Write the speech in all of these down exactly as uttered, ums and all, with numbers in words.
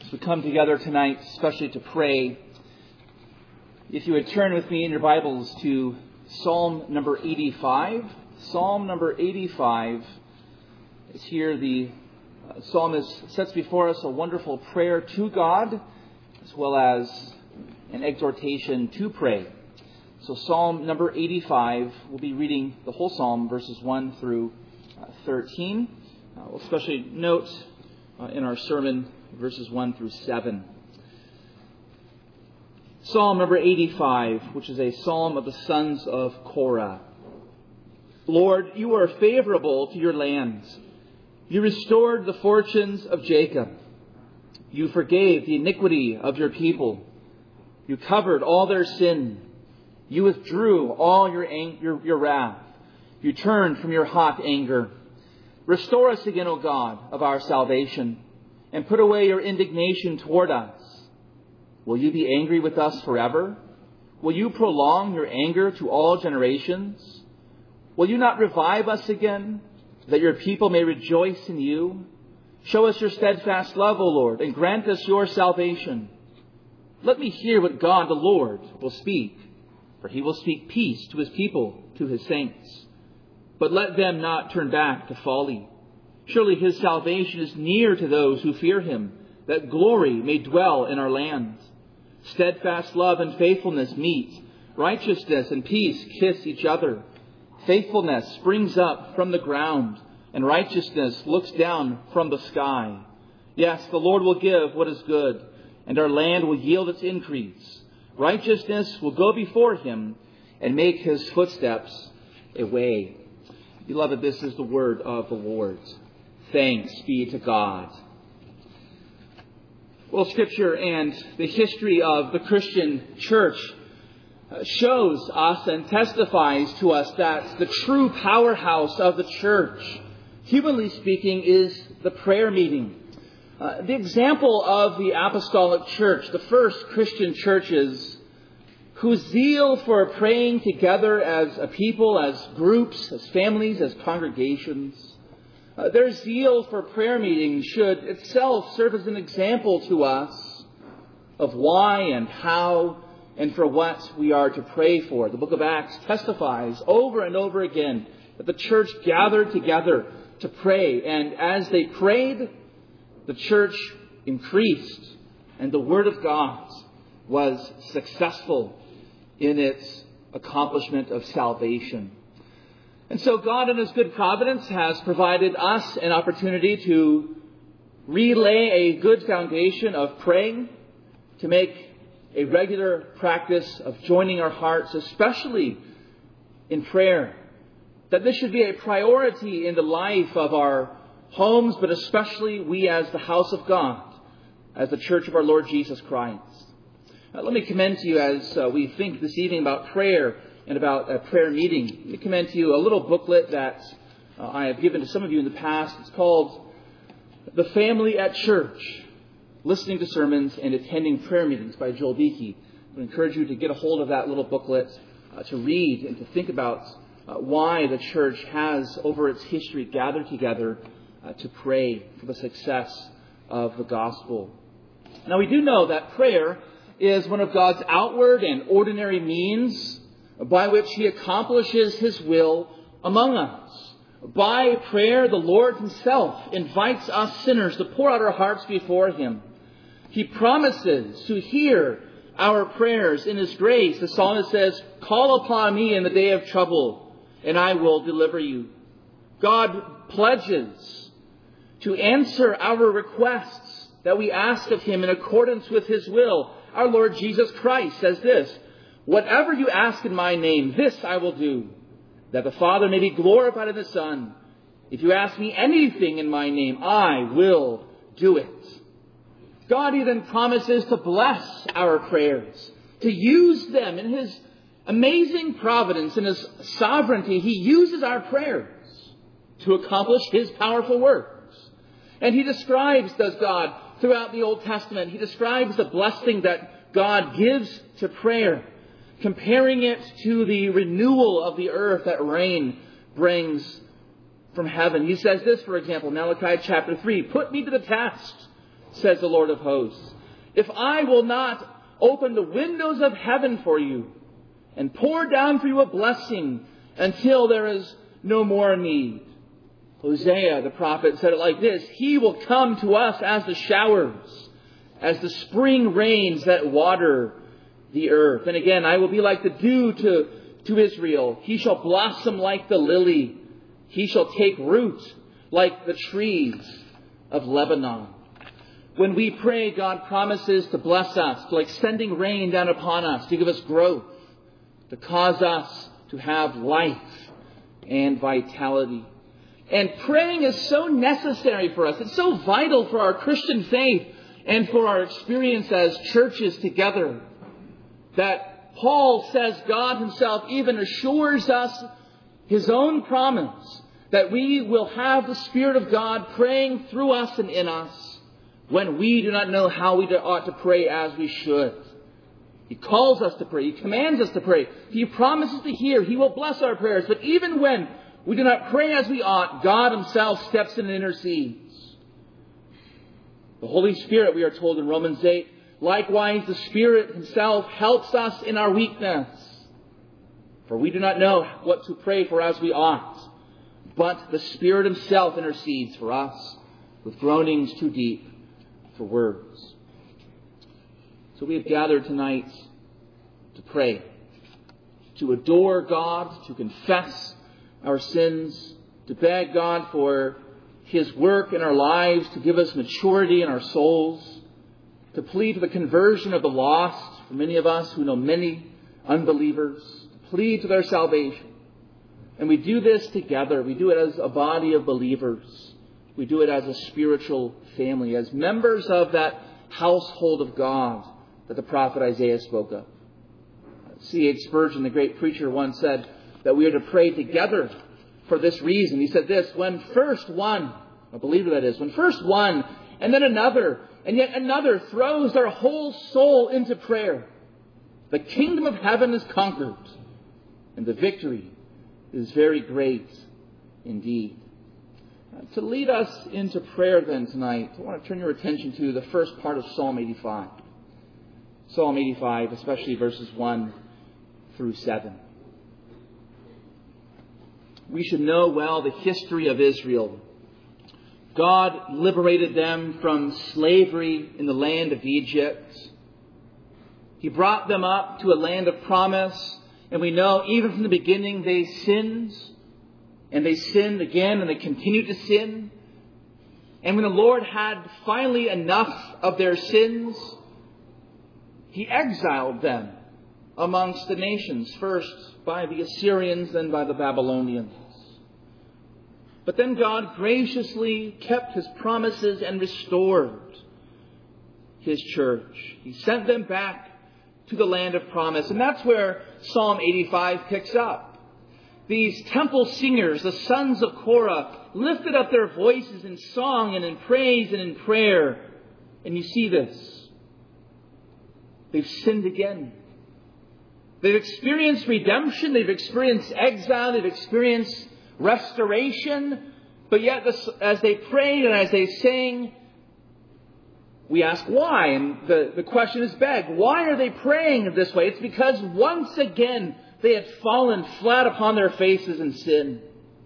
As we come together tonight, especially to pray, if you would turn with me in your Bibles to Psalm number eighty-five. Psalm number eighty-five is here. The uh, psalmist sets before us a wonderful prayer to God, as well as an exhortation to pray. So Psalm number eighty-five, we'll be reading the whole psalm, verses one through uh, thirteen. Uh, we'll especially note uh, in our sermon verses one through seven. Psalm number eighty-five, which is a psalm of the sons of Korah. Lord, you are favorable to your lands. You restored the fortunes of Jacob. You forgave the iniquity of your people. You covered all their sin. You withdrew all your, ang- your, your wrath. You turned from your hot anger. Restore us again, O God, of our salvation, and put away your indignation toward us. Will you be angry with us forever? Will you prolong your anger to all generations? Will you not revive us again, that your people may rejoice in you? Show us your steadfast love, O Lord, and grant us your salvation. Let me hear what God the Lord will speak, for he will speak peace to his people, to his saints. But let them not turn back to folly. Surely his salvation is near to those who fear him, that glory may dwell in our land. Steadfast love and faithfulness meet. Righteousness and peace kiss each other. Faithfulness springs up from the ground, and righteousness looks down from the sky. Yes, the Lord will give what is good, and our land will yield its increase. Righteousness will go before him and make his footsteps a way. Beloved, this is the word of the Lord. Thanks be to God. Well, Scripture and the history of the Christian church shows us and testifies to us that the true powerhouse of the church, humanly speaking, is the prayer meeting. Uh, the example of the apostolic church, the first Christian churches, whose zeal for praying together as a people, as groups, as families, as congregations, Uh, their zeal for prayer meetings should itself serve as an example to us of why and how and for what we are to pray for. The book of Acts testifies over and over again that the church gathered together to pray. And as they prayed, the church increased and the word of God was successful in its accomplishment of salvation. And so God in his good providence has provided us an opportunity to relay a good foundation of praying, to make a regular practice of joining our hearts, especially in prayer. That this should be a priority in the life of our homes, but especially we as the house of God, as the church of our Lord Jesus Christ. Now, let me commend to you as uh, we think this evening about prayer and about a prayer meeting. Let me commend to you a little booklet that uh, I have given to some of you in the past. It's called The Family at Church, Listening to Sermons and Attending Prayer Meetings by Joel Beakey. I would encourage you to get a hold of that little booklet uh, to read and to think about uh, why the church has, over its history, gathered together uh, to pray for the success of the gospel. Now, we do know that prayer is one of God's outward and ordinary means by which he accomplishes his will among us. By prayer, the Lord himself invites us sinners to pour out our hearts before him. He promises to hear our prayers in his grace. The psalmist says, "Call upon me in the day of trouble, and I will deliver you." God pledges to answer our requests that we ask of him in accordance with his will. Our Lord Jesus Christ says this, "Whatever you ask in my name, this I will do, that the Father may be glorified in the Son. If you ask me anything in my name, I will do it." God even promises to bless our prayers, to use them in his amazing providence, in his sovereignty. He uses our prayers to accomplish his powerful works. And he describes, does God, throughout the Old Testament, he describes the blessing that God gives to prayer, comparing it to the renewal of the earth that rain brings from heaven. He says this, for example, Malachi chapter three, "Put me to the test. says the Lord of hosts, if I will not open the windows of heaven for you and pour down for you a blessing until there is no more need. Hosea, the prophet, said it like this: He will come to us as the showers, as the spring rains that water the earth. And again, I will be like the dew to, to Israel. He shall blossom like the lily. He shall take root like the trees of Lebanon. When we pray, God promises to bless us, like sending rain down upon us, to give us growth, to cause us to have life and vitality. And praying is so necessary for us. It's so vital for our Christian faith and for our experience as churches together, that Paul says God himself even assures us his own promise that we will have the Spirit of God praying through us and in us when we do not know how we ought to pray as we should. He calls us to pray. He commands us to pray. He promises to hear. He will bless our prayers. But even when we do not pray as we ought, God himself steps in and intercedes. The Holy Spirit, we are told in Romans eight, likewise the Spirit himself helps us in our weakness. For we do not know what to pray for as we ought, but the Spirit himself intercedes for us with groanings too deep for words. So we have gathered tonight to pray, to adore God, to confess our sins, to beg God for his work in our lives, to give us maturity in our souls, to plead for the conversion of the lost, for many of us who know many unbelievers, to plead for their salvation. And we do this together. We do it as a body of believers. We do it as a spiritual family, as members of that household of God that the prophet Isaiah spoke of. C H Spurgeon, the great preacher, once said that we are to pray together for this reason. He said this: when first one, a believer that is, when first one and then another and yet another throws their whole soul into prayer, the kingdom of heaven is conquered and the victory is very great indeed. To lead us into prayer then tonight, I want to turn your attention to the first part of Psalm eighty-five. Psalm eighty-five, especially verses one through seven. We should know well the history of Israel. God liberated them from slavery in the land of Egypt. He brought them up to a land of promise. And we know even from the beginning they sinned. And they sinned again and they continued to sin. And when the Lord had finally enough of their sins, He exiled them amongst the nations, first by the Assyrians, then by the Babylonians. But then God graciously kept His promises and restored His church. He sent them back to the land of promise. And that's where Psalm eighty-five picks up. These temple singers, the sons of Korah, lifted up their voices in song and in praise and in prayer. And you see this. They've sinned again. They've experienced redemption. They've experienced exile. They've experienced restoration. But yet, as they prayed and as they sang, we ask why. And the, the question is begged. Why are they praying this way? It's because once again, they had fallen flat upon their faces in sin.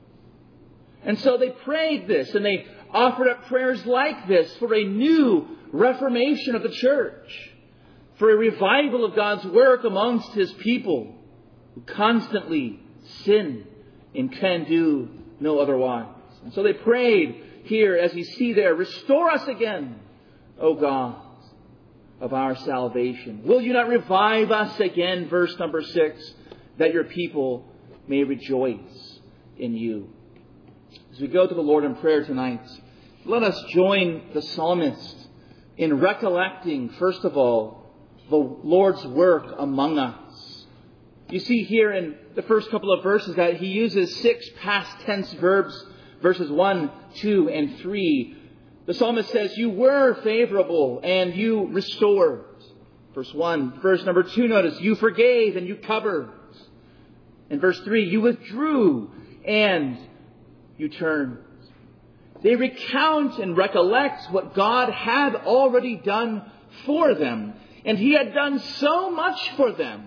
And so they prayed this, and they offered up prayers like this for a new reformation of the church, for a revival of God's work amongst His people who constantly sin and can do no otherwise. And so they prayed here, as you see there, restore us again, O God of our salvation. Will you not revive us again, verse number six, that your people may rejoice in you. As we go to the Lord in prayer tonight, let us join the psalmist in recollecting, first of all, the Lord's work among us. You see here in the first couple of verses that he uses six past tense verbs, verses one, two, and three. The psalmist says, you were favorable and you restored. Verse one. Verse number two, notice, you forgave and you covered. In verse three, you withdrew and you turned. They recount and recollect what God had already done for them. And He had done so much for them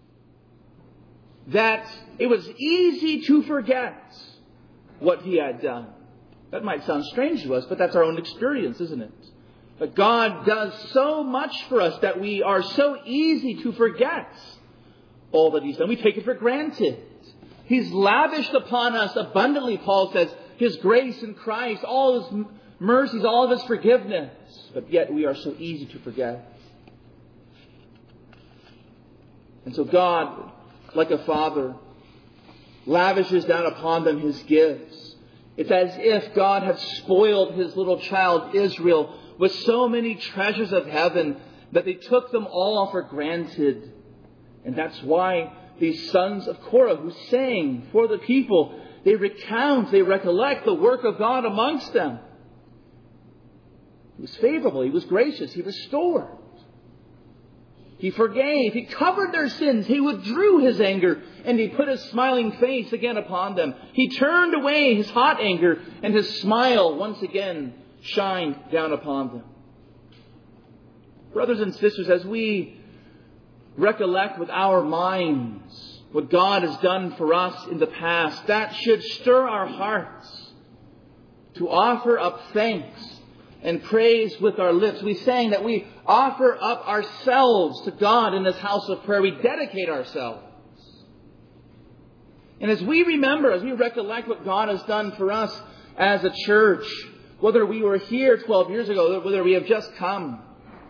that it was easy to forget what He had done. That might sound strange to us, but that's our own experience, isn't it? But God does so much for us that we are so easy to forget all that He's done. We take it for granted. He's lavished upon us abundantly, Paul says, His grace in Christ, all His mercies, all of His forgiveness. But yet we are so easy to forget. And so God, like a father, lavishes down upon them His gifts. It's as if God had spoiled His little child Israel with so many treasures of heaven that they took them all for granted. And that's why these sons of Korah who sang for the people, they recount, they recollect the work of God amongst them. He was favorable, He was gracious, He restored. He forgave, He covered their sins, He withdrew His anger, and He put His smiling face again upon them. He turned away His hot anger, and His smile once again shined down upon them. Brothers and sisters, as we recollect with our minds what God has done for us in the past, that should stir our hearts to offer up thanks and praise with our lips. We sang that we offer up ourselves to God in this house of prayer. We dedicate ourselves. And as we remember, as we recollect what God has done for us as a church, whether we were here twelve years ago, whether we have just come,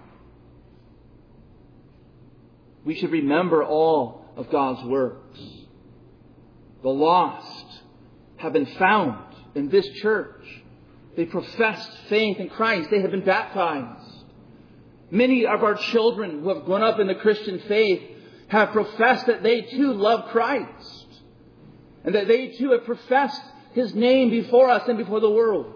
we should remember all of God's works. The lost have been found in this church. They professed faith in Christ. They have been baptized. Many of our children who have grown up in the Christian faith have professed that they too love Christ. And that they too have professed His name before us and before the world.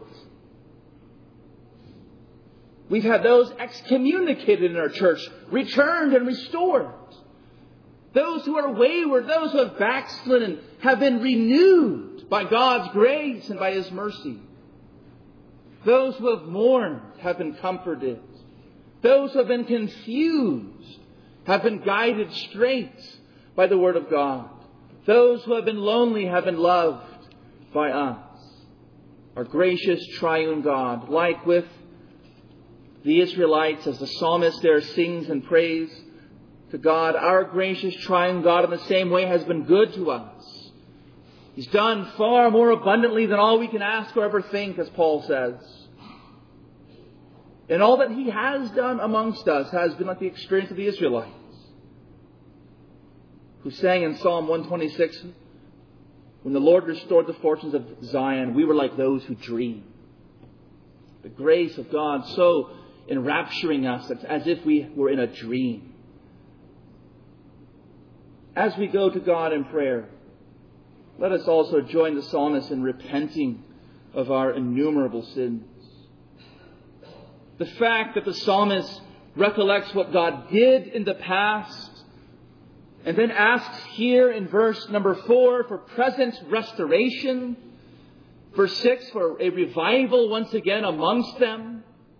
We've had those excommunicated in our church, returned and restored. Those who are wayward, those who have backslidden, have been renewed by God's grace and by His mercy. Those who have mourned have been comforted. Those who have been confused have been guided straight by the Word of God. Those who have been lonely have been loved by us. Our gracious triune God, like with the Israelites, as the psalmist there sings and prays to God, our gracious triune God in the same way has been good to us. He's done far more abundantly than all we can ask or ever think, as Paul says. And all that He has done amongst us has been like the experience of the Israelites, who sang in Psalm one twenty-six, when the Lord restored the fortunes of Zion, we were like those who dream. The grace of God so enrapturing us, it's as if we were in a dream. As we go to God in prayer, let us also join the psalmist in repenting of our innumerable sins. The fact that the psalmist recollects what God did in the past and then asks here in verse number four for present restoration, verse six for a revival once again amongst them,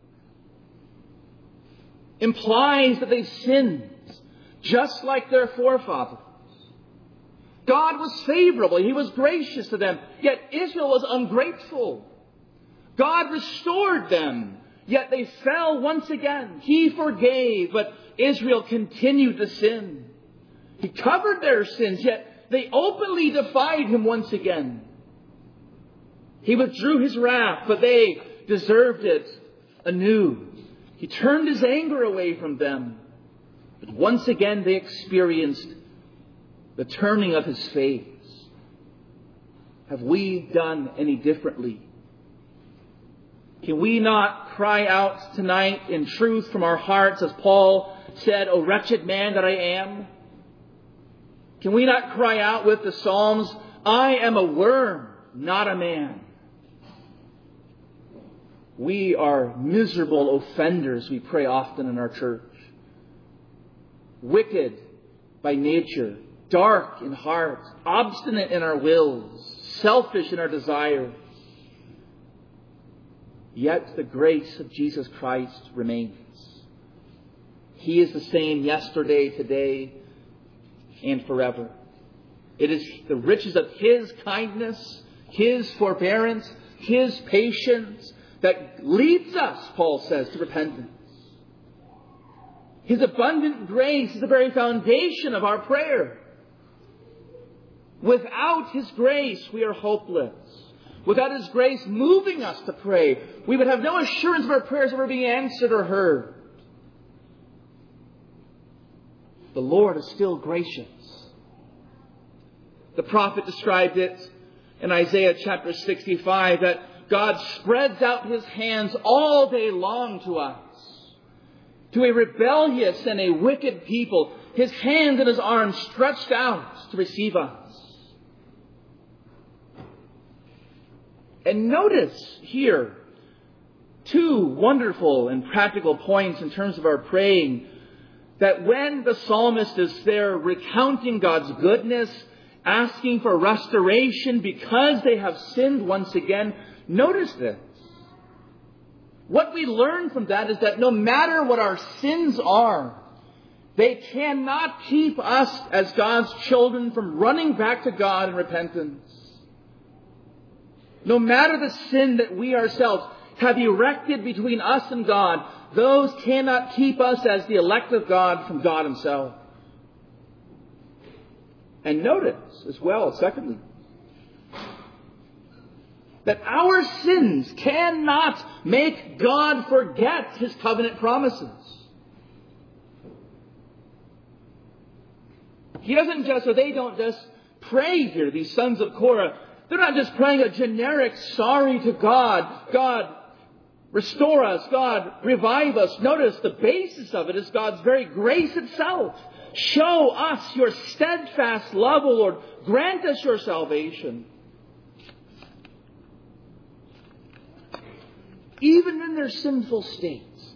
implies that they've sinned just like their forefathers. God was favorable. He was gracious to them. Yet Israel was ungrateful. God restored them. Yet they fell once again. He forgave, but Israel continued to sin. He covered their sins, yet they openly defied Him once again. He withdrew His wrath, but they deserved it anew. He turned His anger away from them. But once again they experienced the turning of His face. Have we done any differently? Can we not cry out tonight in truth from our hearts, as Paul said, "O wretched man that I am"? Can we not cry out with the Psalms, "I am a worm, not a man"? We are miserable offenders, we pray often in our church. Wicked by nature, dark in heart, obstinate in our wills, selfish in our desires. Yet the grace of Jesus Christ remains. He is the same yesterday, today, and forever. It is the riches of His kindness, His forbearance, His patience that leads us, Paul says, to repentance. His abundant grace is the very foundation of our prayer. Without His grace, we are hopeless. Without His grace moving us to pray, we would have no assurance of our prayers ever being answered or heard. The Lord is still gracious. The prophet described it in Isaiah chapter sixty-five that God spreads out His hands all day long to us. To a rebellious and a wicked people, His hands and His arms stretched out to receive us. And notice here two wonderful and practical points in terms of our praying. That when the psalmist is there recounting God's goodness, asking for restoration because they have sinned once again, notice this. What we learn from that is that no matter what our sins are, they cannot keep us as God's children from running back to God in repentance. No matter the sin that we ourselves have erected between us and God, those cannot keep us as the elect of God from God Himself. And notice as well, secondly, that our sins cannot make God forget His covenant promises. He doesn't just, or they don't just pray here, these sons of Korah. They're not just praying a generic sorry to God. God, restore us. God, revive us. Notice the basis of it is God's very grace itself. Show us your steadfast love, O Lord. Grant us your salvation. Even in their sinful states,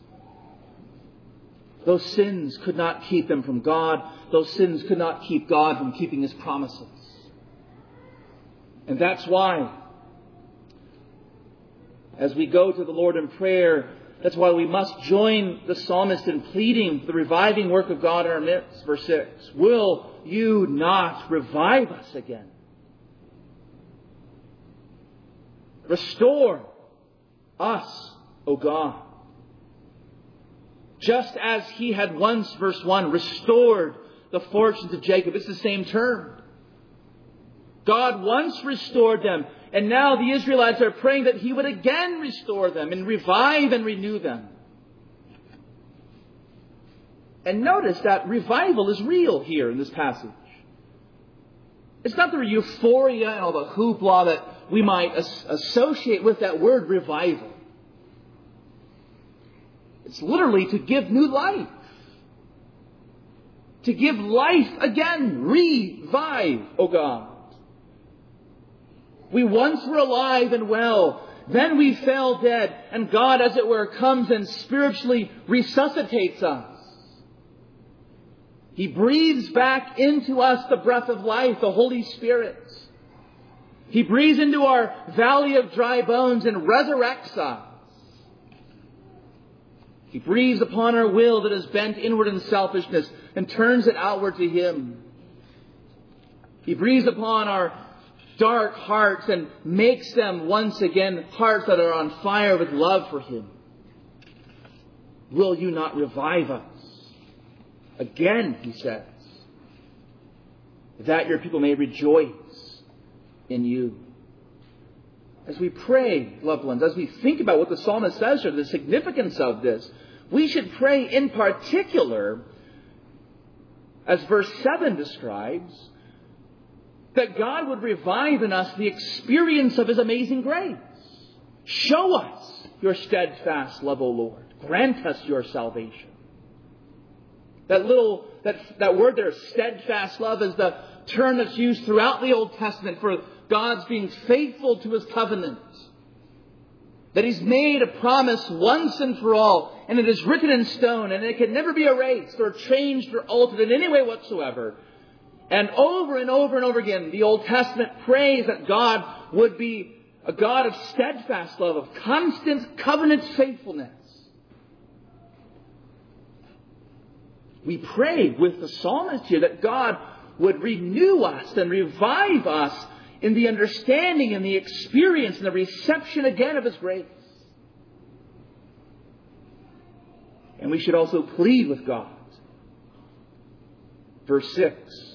those sins could not keep them from God. Those sins could not keep God from keeping His promises. And that's why, as we go to the Lord in prayer, that's why we must join the psalmist in pleading for the reviving work of God in our midst. Verse six, will you not revive us again? Restore us, O God. Just as He had once, verse one, restored the fortunes of Jacob. It's the same term. God once restored them, and now the Israelites are praying that He would again restore them and revive and renew them. And notice that revival is real here in this passage. It's not the euphoria and all the hoopla that we might as- associate with that word revival. It's literally to give new life. To give life again. Revive, O God. We once were alive and well. Then we fell dead. And God, as it were, comes and spiritually resuscitates us. He breathes back into us the breath of life, the Holy Spirit. He breathes into our valley of dry bones and resurrects us. He breathes upon our will that is bent inward in selfishness and turns it outward to Him. He breathes upon our dark hearts and makes them once again hearts that are on fire with love for Him. Will you not revive us? Again, He says, that your people may rejoice in you. As we pray, loved ones, as we think about what the psalmist says here, the significance of this, we should pray in particular, as verse seven describes, that God would revive in us the experience of His amazing grace. Show us your steadfast love, O Lord. Grant us your salvation. That little, that, that word there, steadfast love, is the term that's used throughout the Old Testament for God's being faithful to His covenant. That He's made a promise once and for all, and it is written in stone, and it can never be erased or changed or altered in any way whatsoever. And over and over and over again, the Old Testament prays that God would be a God of steadfast love, of constant covenant faithfulness. We pray with the psalmist here that God would renew us and revive us in the understanding and the experience and the reception again of His grace. And we should also plead with God. Verse six.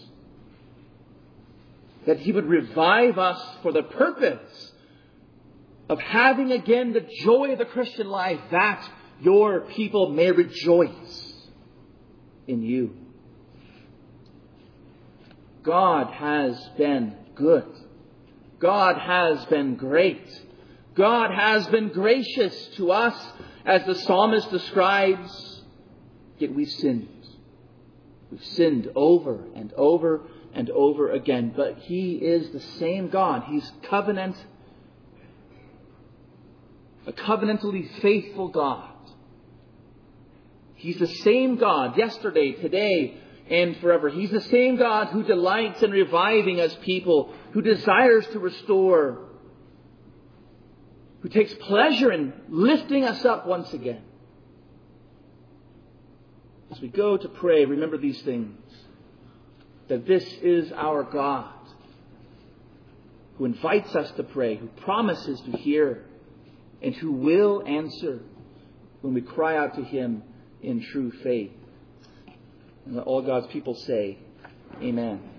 That He would revive us for the purpose of having again the joy of the Christian life, that your people may rejoice in you. God has been good. God has been great. God has been gracious to us, as the psalmist describes, yet we've sinned. We've sinned over and over and over again. But He is the same God. He's covenant, a covenantally faithful God. He's the same God yesterday, today, and forever. He's the same God who delights in reviving us people, who desires to restore, who takes pleasure in lifting us up once again. As we go to pray, remember these things. That this is our God, who invites us to pray, who promises to hear, and who will answer when we cry out to Him in true faith. And let all God's people say, Amen.